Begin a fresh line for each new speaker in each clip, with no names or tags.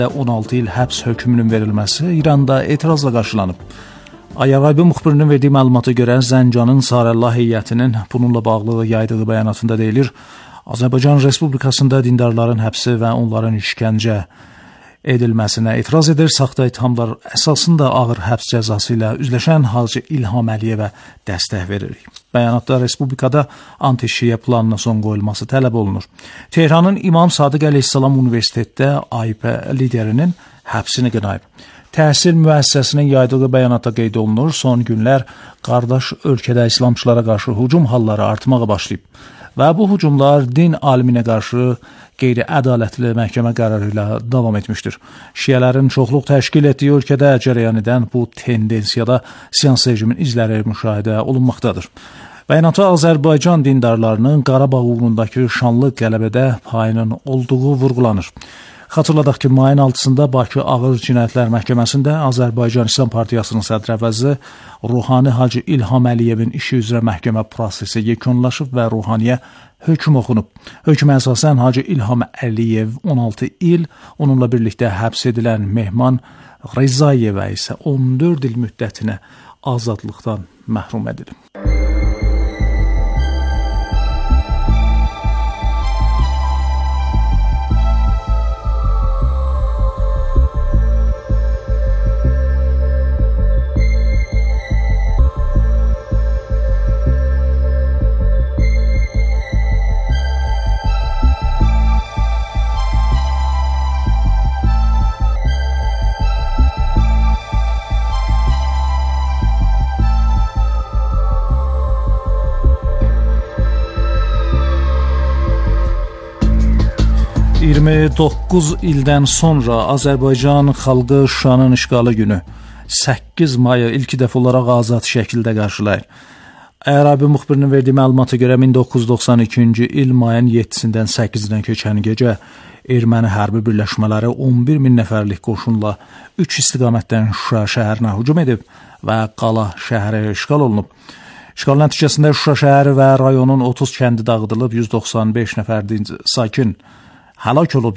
16 il həbs hökmünün verilməsi İranda etirazla qarşılanıb. Ayarabi müxbirinin verdiyi məlumata görə Zəncanın Sarəllah heyətinin bununla bağlı yaydığı bəyanatında deyilir, Azərbaycan Respublikasında dindarların həbsi və onların işgəncə edilməsinə etiraz edir. Saxta ithamlar əsasında ağır həbs cəzası ilə üzləşən Hacı İlham Əliyevə dəstək veririk. Bəyanatda Respublikada anti-şiə planına son qoyulması tələb olunur. Tehranın İmam Sadiq Əleyhissalam Universitetdə AİP liderinin həbsini qınayıb. Təhsil müəssisəsinin yaydığı bəyanatda qeyd olunur, son günlər qardaş ölkədə İslamçılara qarşı hücum halları artmağa başlayıb və bu hücumlar din aliminə qarşı qeyri-ədalətli məhkəmə qərarı ilə davam etmişdir. Şiələrin çoxluq təşkil etdiyi ölkədə cərəyan edən bu tendensiyada siyasi rejimin izləri müşahidə olunmaqdadır. Bəyanatda Azərbaycan dindarlarının Qarabağ uğrundakı şanlı qələbədə payının olduğu vurğulanır. Xatırladaq ki, mayın 6-sında Bakı Ağır Cinayətlər Məhkəməsində Azərbaycan İslam Partiyasının sədr əvəzi Ruhani Hacı İlham Əliyevin işi üzrə məhkəmə prosesi yekunlaşıb və Ruhaniyə hökm oxunub. Hökmə əsasən Hacı İlham Əliyev 16 il, onunla birlikdə həbs edilən Mehman Rezayevə isə 14 il müddətinə azadlıqdan məhrum edilib. – 29 ildən sonra Azərbaycan xalqı Şuşanın işğalı günü 8 mayı ilk dəfə olaraq azad şəkildə qarşılayır. Ayarabi müxbirinin verdiyi məlumata görə 1992-ci il mayın 7-dən 8-dən keçən gecə erməni hərbi birləşmələri 11 min nəfərlik qoşunla 3 istiqamətdən Şuşa şəhərinə hücum edib və Qala şəhəri işğal olunub. İşğal nəticəsində Şuşa şəhəri və rayonun 30 kəndi dağıdılıb, 195 nəfər sakin həlak olub,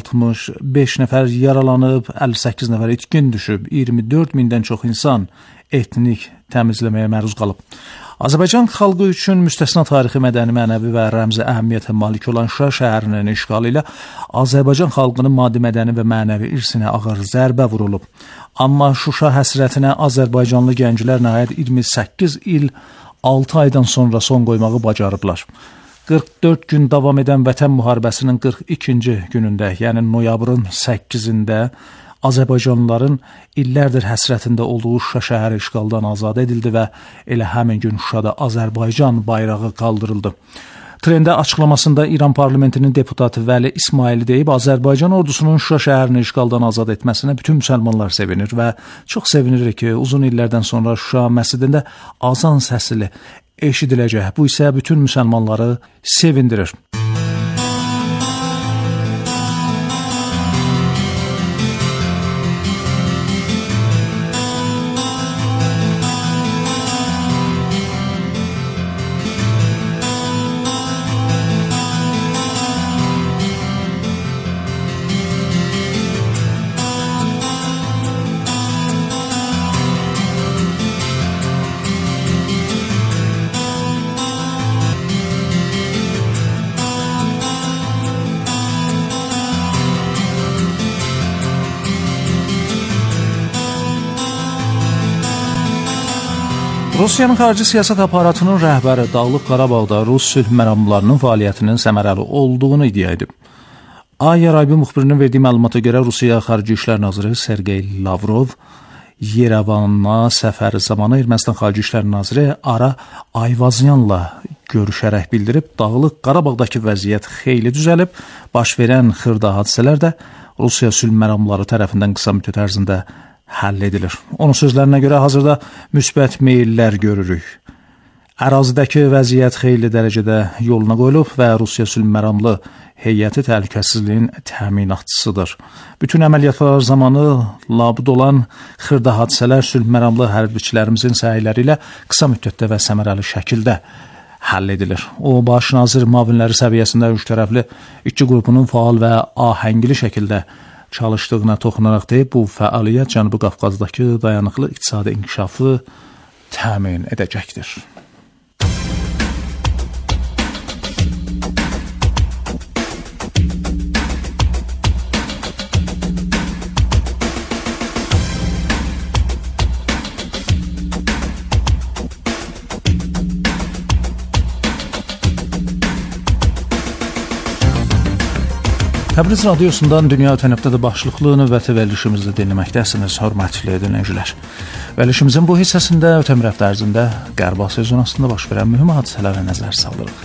165 nəfər yaralanıb, 58 nəfər itkin düşüb, 24 mindən çox insan etnik təmizləməyə məruz qalıb. Azərbaycan xalqı üçün müstəsna tarixi, mədəni, mənəvi və rəmzi əhəmiyyətə malik olan Şuşa şəhərinin işğalı ilə Azərbaycan xalqının maddi, mədəni və mənəvi irsinə ağır zərbə vurulub. Amma Şuşa həsrətinə Azərbaycanlı gənclər nəhayət 28 il 6 aydan sonra son qoymağı bacarıblar. 44 gün davam edən Vətən müharibəsinin 42-ci günündə, yəni noyabrın 8-də Azərbaycanlıların illərdir həsrətində olduğu Şuşa şəhəri işğaldan azad edildi və elə həmin gün Şuşada Azərbaycan bayrağı qaldırıldı. Trendə açıqlamasında İran parlamentinin deputatı Vəli İsmaili deyib, Azərbaycan ordusunun Şuşa şəhərini işğaldan azad etməsinə bütün müsəlmanlar sevinir və çox sevinirik ki, uzun illərdən sonra Şuşa məscidində azan səsili eşidiləcək. Bu isə bütün müsəlmanları sevindirir. Rusiyanın xarici siyasət aparatının rəhbəri Dağlıq Qarabağda Rus sülh məramlarının fəaliyyətinin səmərəli olduğunu iddia edib. Ayarabi müxbirinin verdiyi məlumata görə Rusiya Xarici İşlər Naziri Sergey Lavrov Yerevana səfəri zamanı Ermənistan Xarici İşlər Naziri Ara Ayvazyanla görüşərək bildirib, Dağlıq Qarabağdakı vəziyyət xeyli düzəlib, baş verən xırda hadisələr də Rusiya sülh məramları tərəfindən qısa müddət ərzində həll edilir. Onun sözlərinə görə hazırda müsbət meyllər görürük. Ərazidəki vəziyyət xeyli dərəcədə yoluna qoyulub və Rusiya sülh məramlı heyəti təhlükəsizliyin təminatçısıdır. Bütün əməliyyatlar zamanı labud olan xırda hadisələr sülh məramlı hərbiçilərimizin səyləri ilə qısa müddətdə və səmərəli şəkildə həll edilir. O, baş nazir müavinləri səviyyəsində üç tərəfli işçi qrupunun faal və ahəngli şəkildə çalışdığına toxunaraq deyib, bu fəaliyyət Cənubi Qafqazdakı dayanıqlı iqtisadi inkişafı təmin edəcəkdir. Təbriz radiosundan dünya ötən həftədə başlıqlı növbəti verilişimizi dinləməkdəsiniz, hörmətli dinləyicilər. Verilişimizin bu hissəsində ötən həftə ərzində Qərb Asiya zonasında baş verən mühüm hadisələrə nəzər saldırıq.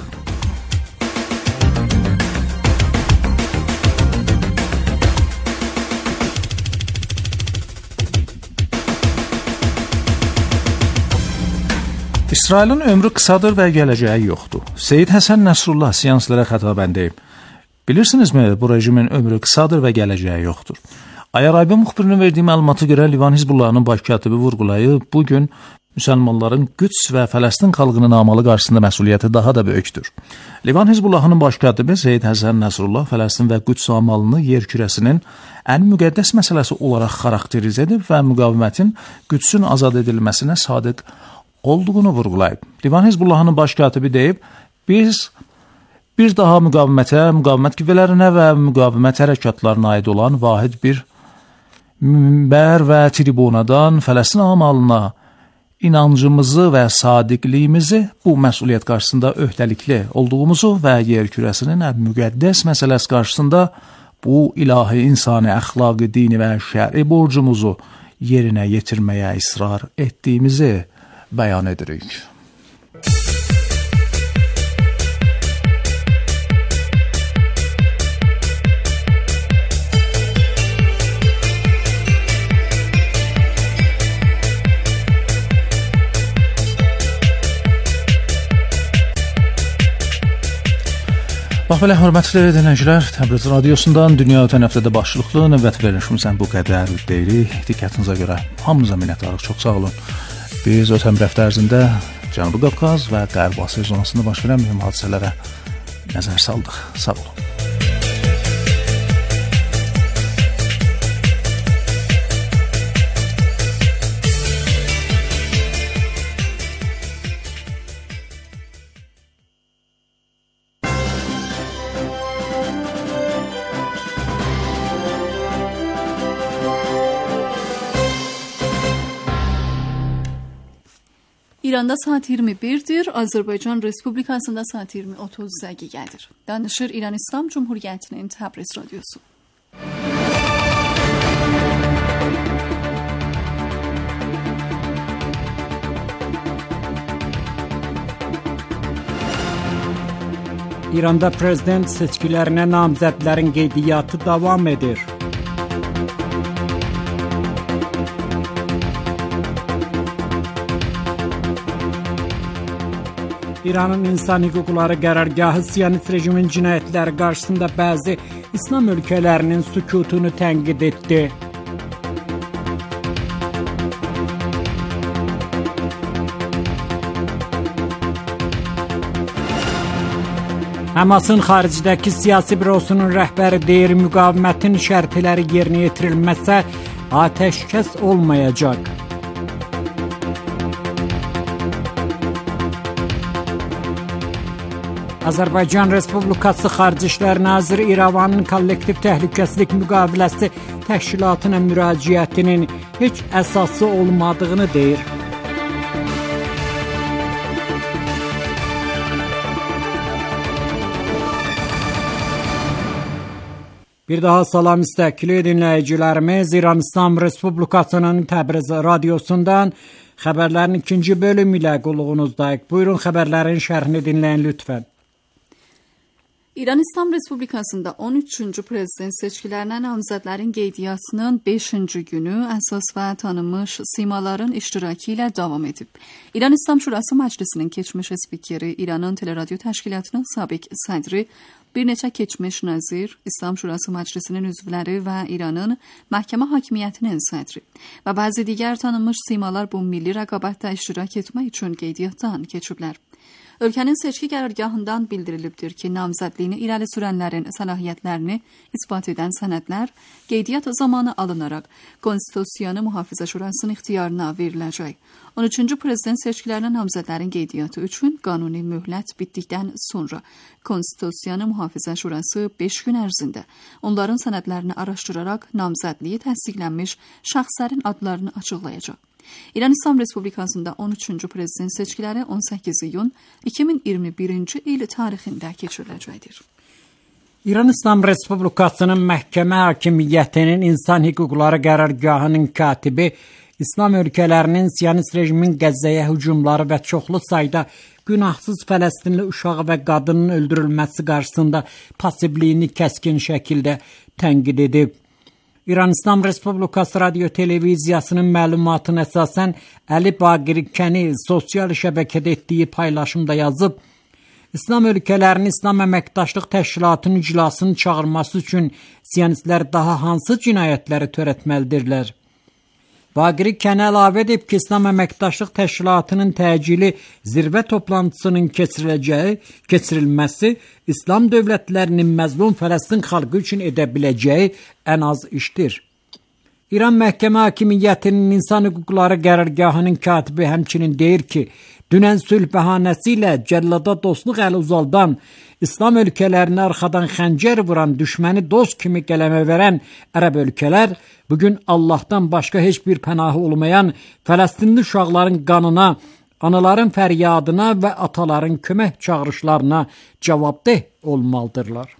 İsrailin ömrü qısadır və gələcəyi yoxdur. Seyid Həsən Nəsrullah seanslara xətabən deyib. Bilirsinizmi, bu rejimin ömrü qısadır və gələcəyi yoxdur. Ayaraybi müxbirinin verdiyi məlumata görə Livan Hizbullahının baş katibi vurğulayıb, bugün müsəlmanların Qüds və Fələstin xalqının amalı qarşısında məsuliyyəti daha da böyükdür. Livan Hizbullahının baş katibi Seyid Həsən Nəsrullah Fələstin və Qüds amalını yer kürəsinin ən müqəddəs məsələsi olaraq xarakterizə edib və müqavimətin Qüdsün azad edilməsinə sadiq olduğunu vurğulayıb. Livan Hizbullahının baş katibi deyib, biz bir daha müqavimətə, müqavimət qüvvələrinə və müqavimət hərəkatlarına aid olan vahid bir minbər və tribunadan Fələstin amalına inancımızı və sadiqliyimizi bu məsuliyyət qarşısında öhdəlikli olduğumuzu və yer kürəsinin müqəddəs məsələsi qarşısında bu ilahi insani əxlaqi, dini və şəri borcumuzu yerinə yetirməyə israr etdiyimizi bəyan edirik. Bax belə, hörmətli dinləyicilər, Təbriz radiosundan dünya ötən həftədə başlıqlı növbəti verilişimizdən bu qədər deyirik. Diqqətinizə görə hamınıza minnətdarıq, çox sağ olun. Biz ötən həftə ərzində Cənubi Qafqaz və Qərb Asiya zonasında baş verən mühüm hadisələrə nəzər saldıq. Sağ olun.
İranda saat 21'dir. Azərbaycan Respublikasında saat 20:30 dəqiqədir. Danışır İran İslam Cumhuriyyətinin Təbriz radiosu.
İranda prezident seçkilərinə namzədlərin qeydiyyatı davam edir. İranın İnsan Hüquqları Qərargahı Siyonist rejimin cinayətləri qarşısında bəzi İslam ölkələrinin sükutunu tənqid etdi. Həmasın xaricdəki siyasi bürosunun rəhbəri deyir, müqavimətin şərtləri yerinə yetirilməsə atəşkəs olmayacaq. Azərbaycan Respublikası Xarici İşlər Naziri İrəvanın kollektiv təhlükəsizlik müqaviləsi təşkilatına müraciətinin heç əsası olmadığını deyir. Bir daha salam istəkli dinləyicilərimiz, İran İslam Respublikasının Təbriz radiosundan xəbərlərin ikinci bölümü ilə qulluğunuzdayıq. Buyurun, xəbərlərin şərhini dinləyin lütfən.
İran İslam Respublikasında 13-cü prezident seçkilərinə namzədlərin qeydiyyatının 5-ci günü əsas və tanınmış simaların iştirakı ilə davam edib. İran İslam Şurası Məclisinin keçmiş spikeri, İranın Teleradyo Təşkilatının sabiq sədri, bir neçə keçmiş nazir, İslam Şurası Məclisinin üzvləri və İranın məhkəmə hakimiyyətinin sədri və bəzi digər tanınmış simalar bu milli rəqabətdə iştirak etmək üçün qeydiyyatdan keçiblər. Ölkənin seçki qərargahından bildirilibdir ki, namzədliyini irəli sürənlərin səlahiyyətlərini isbat edən sənədlər qeydiyyat zamanı alınaraq Konstitusiyanı Mühafizə Şurasının ixtiyarına veriləcək. 13-cü prezident seçkilərinə namzədlərin qeydiyyatı üçün qanuni möhlət bitdikdən sonra Konstitusiyanı Mühafizə Şurası 5 gün ərzində onların sənədlərini araşdıraraq namzədliyi təsdiqlənmiş şəxslərin adlarını açıqlayacaq. İran İslam Respublikasında 13-cü prezident seçkiləri 18 iyun 2021-ci il tarixində keçiriləcəkdir.
İran İslam Respublikasının məhkəmə hakimiyyətinin insan hüquqları qərargahının katibi İslam ölkələrinin Siyonist rejimin Qəzzəyə hücumları və çoxlu sayda günahsız Fələstinli uşağı və qadının öldürülməsi qarşısında pasivliyini kəskin şəkildə tənqid edib. İran İslam Respublikası Radio Televiziyasının məlumatına əsasən Əli Baqiri Kəni sosial şəbəkədə etdiyi paylaşımda yazıb, İslam ölkələrinin İslam Əməkdaşlıq Təşkilatının iclasını çağırması üçün siyonistlər daha hansı cinayətləri törətməlidirlər? Baqiri Kəni əlavə edib ki, İslam Əməkdaşlıq Təşkilatının təcili zirvə toplantısının keçirilməsi İslam dövlətlərinin məzlum Fələstin xalqı üçün edə biləcəyi ən az işdir. İran Məhkəmə Hakimiyyətinin İnsan Hüquqları Qərargahının katibi həmçinin deyir ki, dünən sülh bəhanəsi ilə cəllada dostluq əli uzaldan, İslam ölkələrinə arxadan xəncər vuran, düşməni dost kimi qələmə verən ərəb ölkələr bugün Allahdan başqa heç bir pənahı olmayan Fələstinli uşaqların qanına, anaların fəryadına və ataların kömək çağırışlarına cavabdeh olmalıdırlar.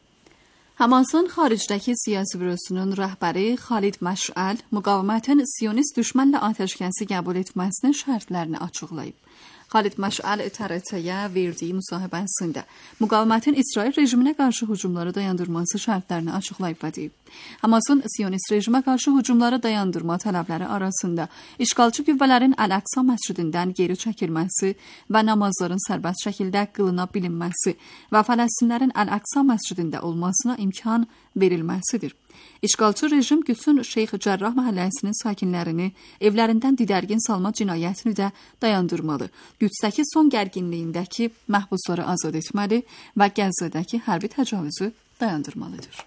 Hamasın xaricdəki siyasi bürosunun rəhbəri Xalid Məşəl müqavimətin siyonist düşmənlə atəşkəsi qəbul etməsinin şərtlərini açıqlayıb. Xalid Məşəl TRT-yə verdiyi müsahibəsində müqavimətin İsrail rejiminə qarşı hücumları dayandırması şərtlərini açıqlayıb və deyib. Hamasın siyonist rejimə qarşı hücumları dayandırma tələbləri arasında işğalçı qüvvələrin Əl-Əqsa məscidindən geri çəkilməsi və namazların sərbəst şəkildə qılına bilinməsi və Fələstinlərin Əl-Əqsa məscidində olmasına imkan verilməsidir. İşğalçı rejim Qüdsün Şeyx Cərrah məhəlləsinin sakinlərini evlərindən didərgin salma cinayətini də dayandırmalı, Qüdsdəki son gərginliyindəki məhbusları azad etməli və Qəzzədəki hərbi təcavüzü dayandırmalıdır.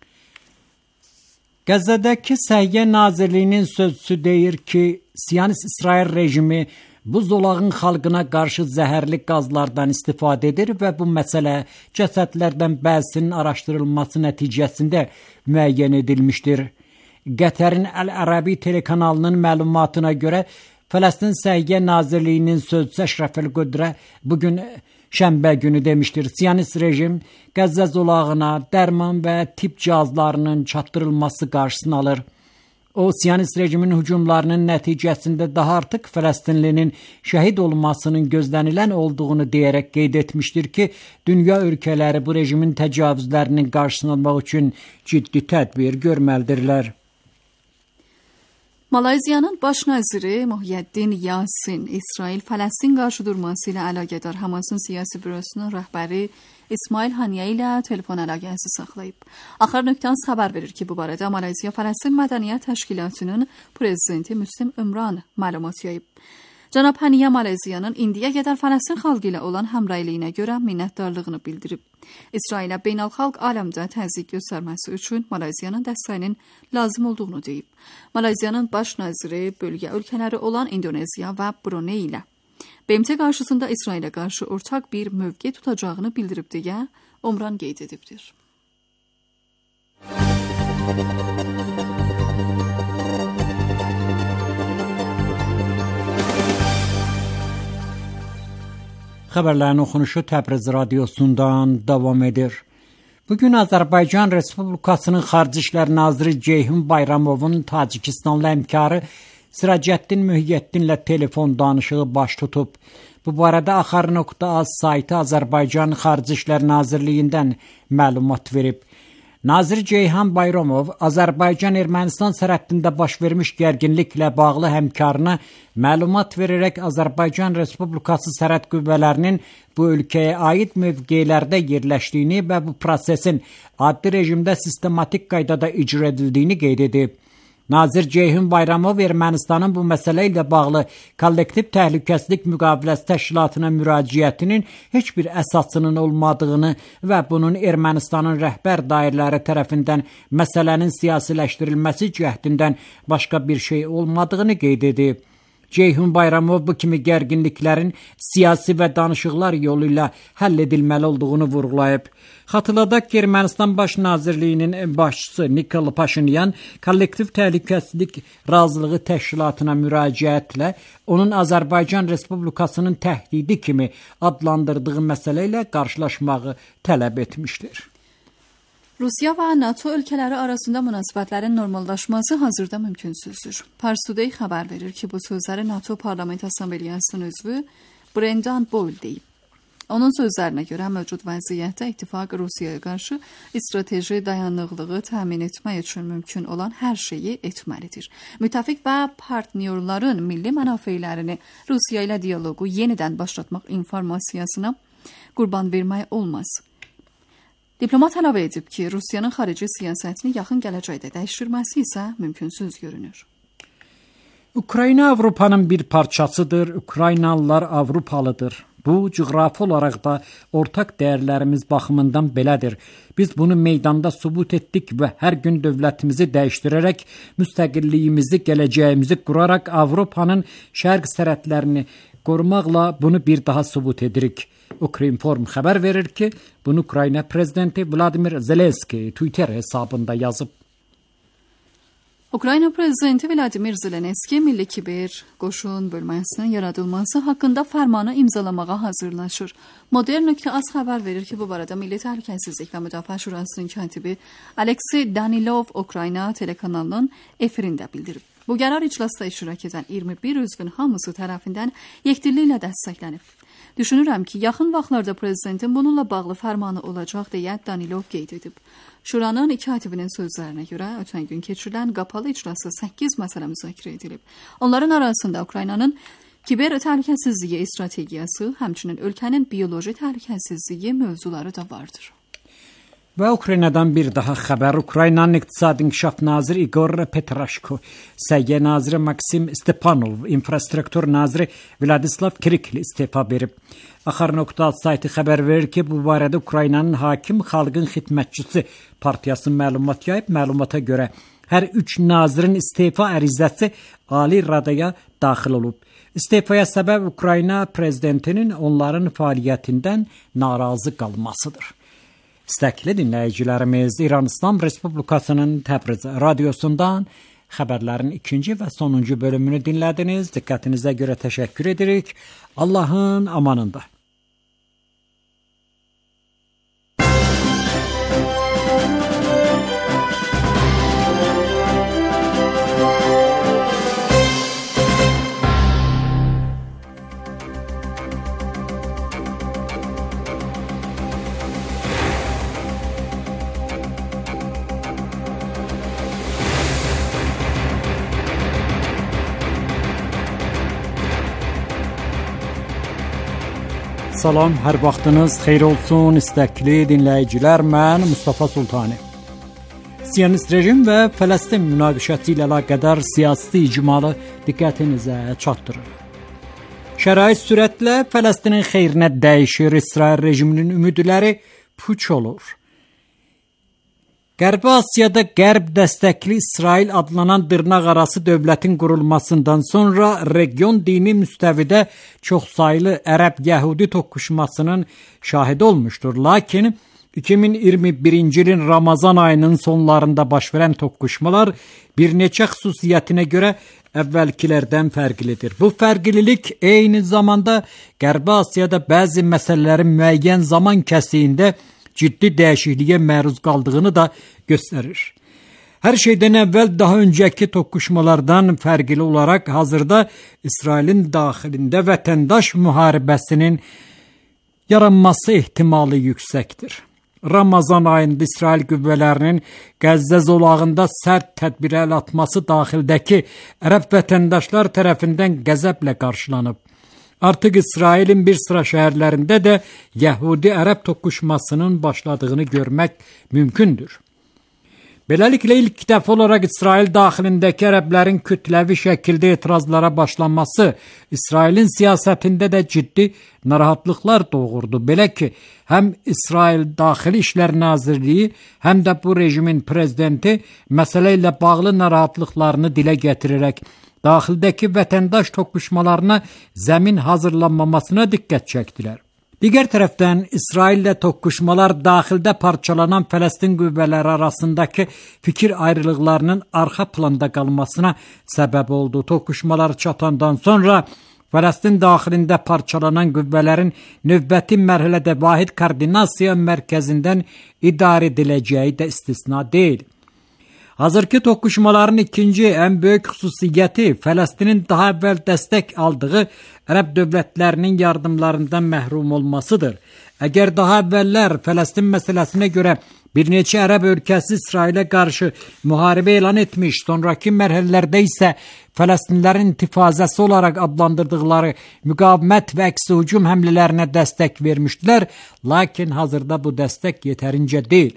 Qəzzədəki Səhiyyə Nazirliyinin sözçüsü deyir ki, Siyonist İsrail rejimi bu zolağın xalqına qarşı zəhərli qazlardan istifadə edir və bu məsələ cəsədlərdən bəzisinin araşdırılması nəticəsində müəyyən edilmişdir. Qətərin Əl-Ərəbi telekanalının məlumatına görə Fələstin Səhiyyə Nazirliyinin sözçüsü Əşrəf El-Qudrə bugün şənbə günü demişdir. Siyonist rejim Qəzzə zolağına dərman və tibb cihazlarının çatdırılması qarşısını alır. O, Siyonist rejimin hücumlarının nəticəsində daha artıq Fələstinlinin şəhid olmasının gözlənilən olduğunu deyərək qeyd etmişdir ki, dünya ölkələri bu rejimin təcavüzlərinin qarşısını almaq üçün ciddi tədbir görməlidirlər.
Malayziyanın baş naziri Muhyiddin Yasin İsrail-Fələstin qarşıdurması ilə əlaqədar Hamasın siyasi bürosunun rəhbəri İsmail Haniyə ilə telefon əlaqəsi saxlayıb. Axır nöqtəniz xəbər verir ki, bu barədə Malayziya-Fələstin Mədəniyyət Təşkilatının prezidenti Müslim Ümran məlumat yayıb. Cənab Haniyə Malayziyanın indiyə qədər Fələstin xalqı ilə olan həmrəyliyinə görə minnətdarlığını bildirib. İsrailə beynəlxalq aləmdə təzyiq göstərməsi üçün Malayziyanın dəstəyinin lazım olduğunu deyib. Malayziyanın baş naziri bölgə ölkələri olan İndoneziya və Brunei ilə BMT qarşısında İsrailə qarşı ortaq bir mövqe tutacağını bildirib deyə Omran qeyd edibdir.
Xəbərlərin oxunuşu Təbriz radiosundan davam edir. Bugün Azərbaycan Respublikasının Xarici İşlər Naziri Ceyhun Bayramovun Tacikistanlı həmkarı Siracəddin Mühyiddinlə telefon danışığı baş tutub. Bu barədə Axar.az saytı Azərbaycan Xarici İşlər Nazirliyindən məlumat verib. Nazir Ceyhan Bayramov Azərbaycan-Ermənistan sərhədində baş vermiş gərginliklə bağlı həmkarına məlumat verərək Azərbaycan Respublikası sərhəd qüvvələrinin bu ölkəyə aid mövqelərdə yerləşdiyini və bu prosesin adli rejimdə sistematik qaydada icra edildiyini qeyd edib. Nazir Ceyhun Bayramov Ermənistanın bu məsələ ilə bağlı kollektiv təhlükəsizlik müqaviləsi təşkilatına müraciətinin heç bir əsasının olmadığını və bunun Ermənistanın rəhbər dairələri tərəfindən məsələnin siyasiləşdirilməsi cəhdindən başqa bir şey olmadığını qeyd edib. Ceyhun Bayramov bu kimi gərginliklərin siyasi və danışıqlar yolu ilə həll edilməli olduğunu vurğulayıb. Xatırladaq ki, Ermənistan Baş Nazirliyinin başçısı Nikol Paşinyan kollektiv təhlükəsizlik razılığı təşkilatına müraciətlə onun Azərbaycan Respublikasının təhdidi kimi adlandırdığı məsələ ilə qarşılaşmağı tələb etmişdir.
Rusiya və NATO ölkələri arasında münasibətlərin normallaşması hazırda mümkünsüzdür. Pars Today xəbər verir ki, bu sözləri NATO Parlament Assambleyasının üzvü Brendan Boyle deyib. Onun sözlərinə görə mövcud vəziyyətdə ittifaq Rusiyaya qarşı strateji dayanıqlığı təmin etmək üçün mümkün olan hər şeyi etməlidir. Müttəfiq və partnyorların milli mənafelərini Rusiya ilə dialoqu yenidən başlatmaq informasiyasına qurban vermək olmaz. Diplomat əlavə edib ki, Rusiyanın xarici siyasətini yaxın gələcəkdə dəyişdirməsi isə mümkünsüz görünür.
Ukrayna Avropanın bir parçasıdır, Ukraynalılar Avropalıdır. Bu, coğrafi olaraq da ortaq dəyərlərimiz baxımından belədir. Biz bunu meydanda sübut etdik və hər gün dövlətimizi dəyişdirərək, müstəqilliyimizi, gələcəyimizi quraraq Avropanın şərq sərhədlərini qorumaqla bunu bir daha sübut edirik. Ukrinform xəbər verir ki, bunu Ukrayna prezidenti Vladimir Zelenski Twitter hesabında yazıb.
Ukrayna prezidenti Vladimir Zelenski Milli Kiber Qoşun bölməsinin yaradılması haqqında fərmanı imzalamağa hazırlaşır. Modern.az xəbər verir ki, bu barədə Milli Təhlükəsizlik və Müdafiə Şurasının katibi Aleksey Danilov Ukrayna telekanalının efirində bildirib. Bu qərar iclasda iştirak edən 21 üzvün hamısı tərəfindən yekdilliklə dəstəklənib. Düşünürəm ki, yaxın vaxtlarda prezidentin bununla bağlı fərmanı olacaq deyə Danilov qeyd edib. Şuranın iki katibinin sözlərinə görə ötən gün keçirilən qapalı iclasda 8 məsələ müzakirə edilib. Onların arasında Ukraynanın kiber təhlükəsizliyi strategiyası, həmçinin ölkənin bioloji təhlükəsizliyi mövzuları da vardır.
Və Ukraynadan bir daha xəbər. Ukraynanın İqtisadi İnkişaf Naziri Igor Petrashko, Səhiyyə Naziri Maksim Stepanov, İnfrastruktur Naziri Vladislav Kirikli istefa verib. Axar.az sayti xəbər verir ki, bu barədə Ukraynanın Hakim Xalqın Xidmətçisi partiyası məlumat yayıb. Məlumata görə hər 3 nazirin istefa ərizəsi Ali Radaya daxil olub. İstefaya səbəb Ukrayna prezidentinin onların fəaliyyətindən narazı qalmasıdır. İstəkli dinləyicilərimiz, İran İslam Respublikasının Təbriz radiosundan xəbərlərin ikinci və sonuncu bölümünü dinlədiniz. Diqqətinizə görə təşəkkür edirik. Allahın amanında. Salam, hər vaxtınız xeyir olsun, istəkli dinləyicilər, mən Mustafa Sultani. Siyonist rejim və Fələstin münaqişəsi ilə əlaqədar siyasi icmalı diqqətinizə çatdırır. Şərait sürətlə Fələstinin xeyrinə dəyişir, İsrail rejiminin ümidləri puç olur. Qərbi Asiyada qərb dəstəkli İsrail adlanan dırnaqarası dövlətin qurulmasından sonra region dini müstəvidə çoxsaylı Ərəb-Yəhudi toqquşmasının şahidi olmuşdur. Lakin 2021-ci ilin Ramazan ayının sonlarında baş verən toqquşmalar bir neçə xüsusiyyətinə görə əvvəlkilərdən fərqlidir. Bu fərqlilik eyni zamanda Qərbi Asiyada bəzi məsələlərin müəyyən zaman kəsiyində ciddi dəyişikliyə məruz qaldığını da göstərir. Hər şeydən əvvəl daha öncəki toqquşmalardan fərqli olaraq hazırda İsrailin daxilində vətəndaş müharibəsinin yaranması ehtimalı yüksəkdir. Ramazan ayında İsrail qüvvələrinin Qəzzə zolağında sərt tədbirə əl atması daxildəki ərəb vətəndaşlar tərəfindən qəzəblə qarşılanıb. Artıq İsrailin bir sıra şəhərlərində də Yəhudi-Ərəb toqquşmasının başladığını görmək mümkündür. Beləliklə ilk dəfə olaraq İsrail daxilindəki ərəblərin kütləvi şəkildə etirazlara başlanması İsrailin siyasətində də ciddi narahatlıqlar doğurdu. Belə ki, həm İsrail Daxili İşlər Nazirliyi, həm də bu rejimin prezidenti məsələ ilə bağlı narahatlıqlarını dilə gətirərək daxildəki vətəndaş toqquşmalarına zəmin hazırlanmamasına diqqət çəkdilər. Digər tərəfdən İsraillə toqquşmalar daxildə parçalanan Fələstin qüvvələri arasındakı fikir ayrılıqlarının arxa planda qalmasına səbəb oldu. Toqquşmalar çatandan sonra Fələstin daxilində parçalanan qüvvələrin növbəti mərhələdə vahid koordinasiya mərkəzindən idarə ediləcəyi də istisna deyil. Hazırki toqquşmaların ikinci ən böyük xüsusiyyəti Fələstinin daha əvvəl dəstək aldığı ərəb dövlətlərinin yardımlarından məhrum olmasıdır. Əgər daha əvvəllər Fələstin məsələsinə görə bir neçə ərəb ölkəsi İsrailə qarşı müharibə elan etmiş, sonraki mərhələlərdə isə Fələstinlərin intifazəsi olaraq adlandırdıqları müqavimət və əksi hücum həmlələrinə dəstək vermişdilər, lakin hazırda bu dəstək yetərincə deyil.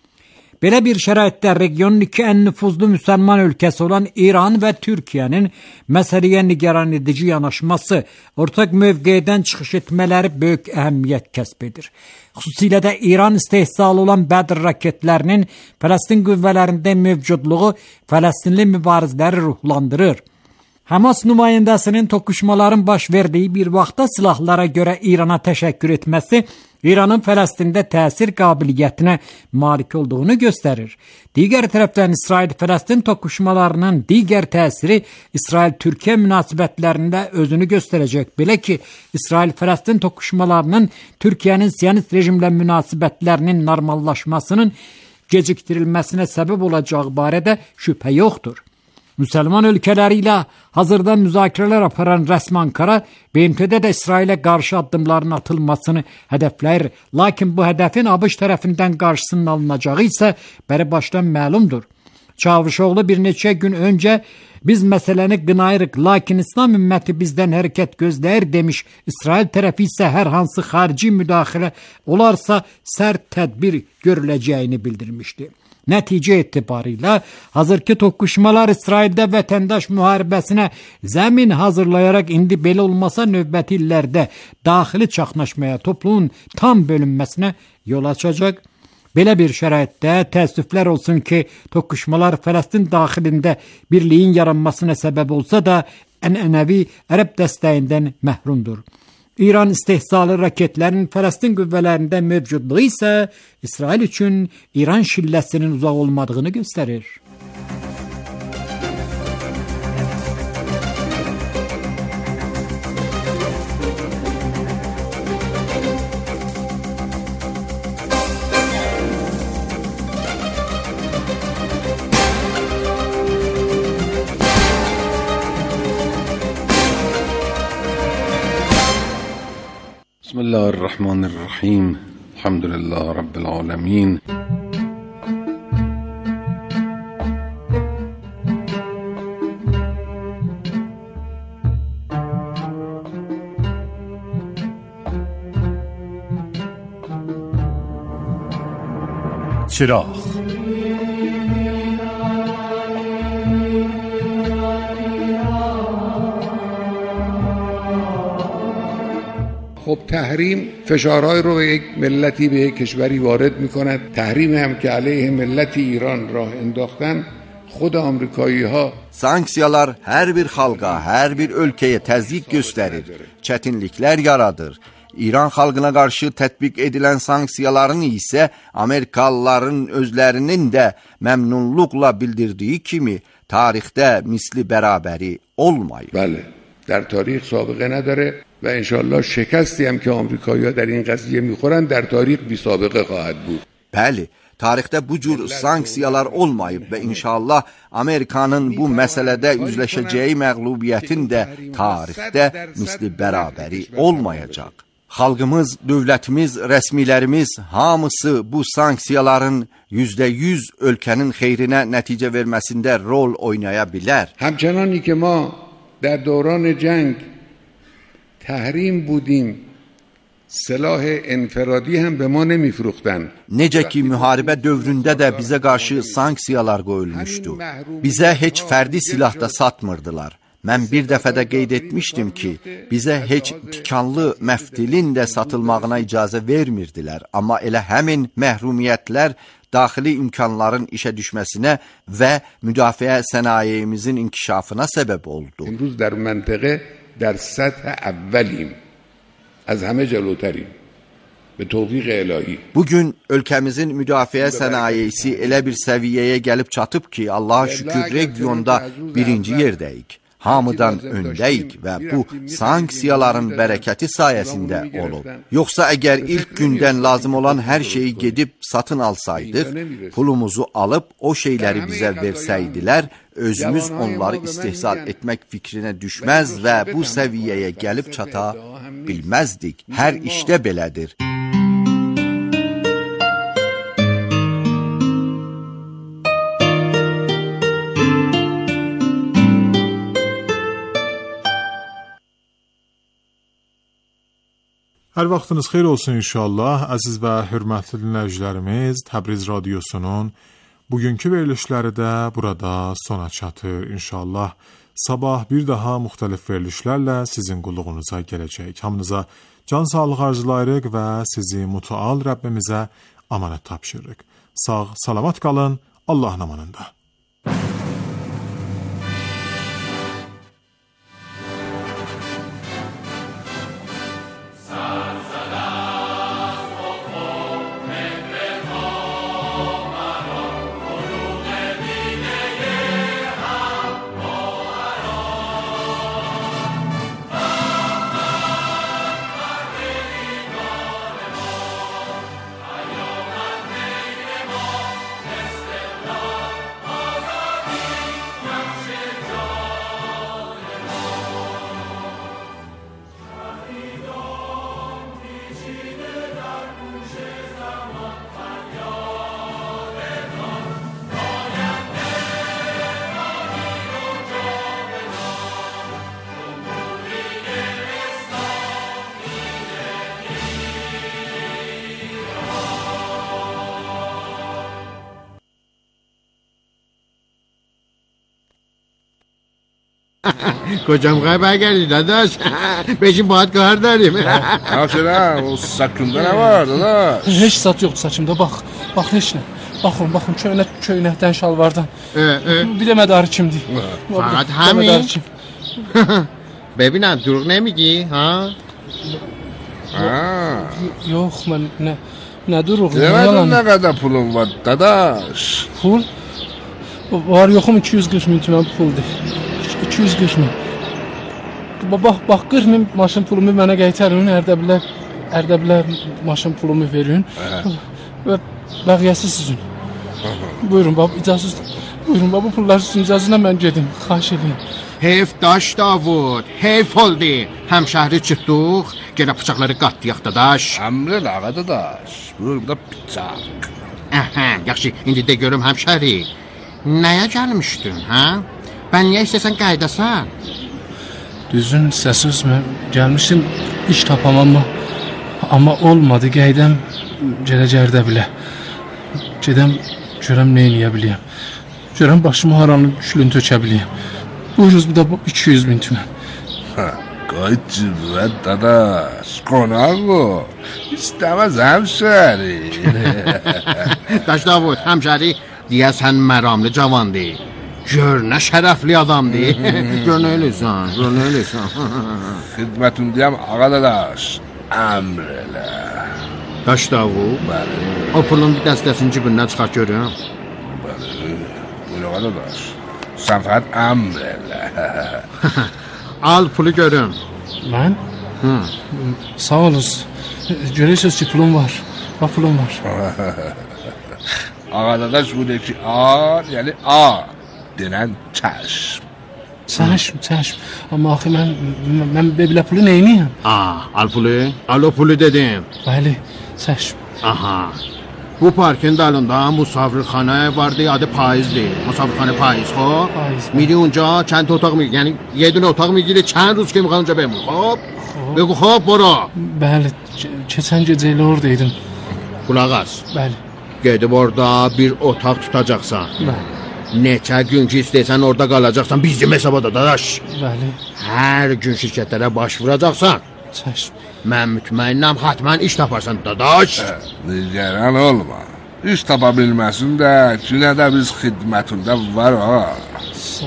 Belə bir şəraitdə regionun iki ən nüfuzlu müsəlman ölkəsi olan İran və Türkiyənin məsələyə nigaran edici yanaşması, ortaq mövqedən çıxış etmələri böyük əhəmiyyət kəsb edir. Xüsusilə də İran istehsalı olan Bədr raketlərinin Fələstin qüvvələrində mövcudluğu Fələstinli mübarizləri ruhlandırır. Hamas nümayəndəsinin toqquşmaların baş verdiyi bir vaxtda silahlara görə İrana təşəkkür etməsi İranın Fələstində təsir qabiliyyətinə malik olduğunu göstərir. Digər tərəfdən İsrail-Fələstin toqquşmalarının digər təsiri İsrail-Türkiyə münasibətlərində özünü göstərəcək. Belə ki, İsrail-Fələstin toqquşmalarının Türkiyənin Siyonist rejimlə münasibətlərinin normallaşmasının gecikdirilməsinə səbəb olacağı barədə şübhə yoxdur. Müsəlman ölkələri ilə hazırda müzakirələr aparan rəsmi Ankara, BMT-də də İsrailə qarşı addımların atılmasını hədəfləyir. Lakin bu hədəfin ABŞ tərəfindən qarşısının alınacağı isə bəri başdan məlumdur. Çavuşoğlu bir neçə gün öncə biz məsələni qınayırıq, lakin İslam ümməti bizdən hərəkət gözləyir demiş. İsrail tərəfi isə hər hansı xarici müdaxilə olarsa sərt tədbir görüləcəyini bildirmişdi. Nəticə etibarıyla hazırki toqquşmalar İsraildə vətəndaş müharibəsinə zəmin hazırlayaraq indi belə olmasa növbəti illərdə daxili çaxnaşmaya, topluluğun tam bölünməsinə yol açacaq. Belə bir şəraitdə təəssüflər olsun ki, toqquşmalar Fələstin daxilində birliyin yaranmasına səbəb olsa da ənənəvi ərəb dəstəyindən məhrumdur. İran istehsalı raketlərin Fələstin qüvvələrində mövcudluğu isə İsrail üçün İran şilləsinin uzaq olmadığını göstərir.
Bismillahirrahmanirrahim. Elhamdülillah Rabbil alemin.
چراغ
خب تحریم فشارهای رو به یک ملتی به یک کشوری وارد میکند. تحریم هم که علیه ملت ایران راه انداختن خود آمریکایی ها.
Sanksiyalar hər bir xalqa, hər bir ölkəyə təzyiq göstərir, çətinliklər yaradır. İran xalqına qarşı tətbiq edilən sanksiyaların isə Amerikalıların özlərinin də məmnunluqla bildirdiyi kimi tarixdə misli bərabəri olmayıb.
بله در تاریخ سابقه نداره و انشالله شکستی هم که آمریکایی‌ها در این قضیه میخورن در تاریخ بی سابقه خواهد بود.
Bəli, tarixdə bu cür sanksiyalar olmayıb və inşallah Amerikanın bu məsələdə üzləşəcəyi məğlubiyyətin də tarixdə misli bərabəri olmayacaq. Xalqımız, dövlətimiz, rəsmilərimiz hamısı bu sanksiyaların %100 ölkənin xeyrinə nəticə verməsində rol oynaya bilər.
همچنانی که ما در دوران جنگ تحریم بودیم silah enfiradi هم به ما نمیفروختن.
Necə ki, müharibə dövründə də bizə qarşı sanksiyalar qoyulmuşdu. Bizə heç fərdi silah da satmırdılar. Mən bir dəfə də qeyd etmişdim ki, bizə heç tikanlı məftilin də satılmağına icazə vermirdilər. Amma elə həmin məhrumiyyətlər daxili imkanların işə düşməsinə və müdafiə sənayemizin inkişafına səbəb oldu.
İmruz در منطقه در سطح اولیم. از همه جلوتریم. به توفیق الهی.
Bugün ölkəmizin müdafiə sənayesi elə bir səviyyəyə gəlib çatıb ki, Allah'a şükür regionda birinci yerdəyik. Hamıdan öndəyik və bu sanksiyaların bərəkəti sayəsində olub. Yoxsa əgər ilk gündən lazım olan hər şeyi gedib satın alsaydıq, pulumuzu alıb o şeyləri bizə versəydilər, özümüz onları istehsal etmək fikrinə düşməz və bu səviyyəyə gəlib çata bilməzdik. Hər işdə belədir.
Hər vaxtınız xeyir olsun inşallah. Əziz və hörmətli dinləyicilərimiz, Təbriz Radiosunun bugünkü verilişləri də burada sona çatır inşallah. Sabah bir daha müxtəlif verilişlərlə sizin qulluğunuza gələcək. Hamınıza can sağlığı arzulayırıq və sizi mütəal Rəbbimizə amanət tapşırırıq. Sağ, salamat qalın, Allahın amanında.
کجا میخوای برگردی داداش؟ بشین باید کار داریم.
Aferin, o saçında ne var dadaş?
Heç saç yoxdur saçımda, bax. Bax heç nə. Baxın, köynəkdən, şalvardan. Bir də mədarı kimdir?
فقط همین؟ ببینم دروغ نمیگی ها؟
Yox, mən nə duruq?
Demedin ne kadar pulun var dadaş?
Pul? Var yoxum 240 min tümən puldur. 240 min. Bax 40 min maşın pulumu mənə qaytarın, Ərdəbilə maşın pulumu verin və bəqiyəsi sizin. Buyurun baba, buyurun baba, pullar sizin icazına mən gedim, xahiş edeyim.
حیف داشت آورد حیف oldu همشهری çıktık gene bıçakları qatdıyaq dadaş.
Emre ağa dadaş. Burada bıçak.
Aha, yaxşı, indi də görüm həmşəri. Nəyə gəlmişdin, hə? Mən niyə istəsən qaydasan?
Düzün səssiz mən gəlmişdim iş tapamam amma olmadı, gəydəm gələcəkdə bilə. Gedəm görəm nə eləyə biləyəm. Görəm başımı haranın şülün tökə biləyəm. Buyuruz bir de 200 bin tümən.
Qoy cüvət dadaş, qonaq o. İstəməz həmşəri.
Daş Davud, həmşəri deyəsən məramlı cavandır. Gör nə şərəfli adamdır. Gör nə eləsən.
Xidmətindəyəm ağa dadaş. Əmr elə.
Daş Davud, o pulun bir dəstəsini cibindən çıxart görüm.
Buyur ağa dadaş. Sən fəqət əmr elə.
Al pulu görüm.
Mən? Sağ olunuz. Görürsünüz ki pulum var. Bax pulum var.
Ağa dadaş buradakı A, yəni A denən çəşm.
Çəşm. Amma axı mən belə pulu neyniyəm?
Al pulu. Al o pulu dedim.
Bəli, çəşm.
Aha. Bu parkın dalında musafirxana vardı, adı Payizdi. Musafirxana Payiz خب. میری اونجا چند تا اتاق میگیری، یعنی یه دونه اتاق میگیری چند روز که میخوای اونجا بمونی. خب بگو خب برو.
بله keçən gecə elə oradaydın.
Qulaq as.
Bəli.
Gedib orada bir otaq tutacaqsan.
Bəli.
Neçə gün ki istəysən orada qalacaqsan, bizim hesabada dadaş.
Bəli.
Hər gün şirkətlərə baş vuracaqsan.
Çəşm.
Mən mütməinnəm xatmən iş taparsan dadaş.
Nigaran olma. İş tapa bilməsin də, yine də biz xidmətində var ha.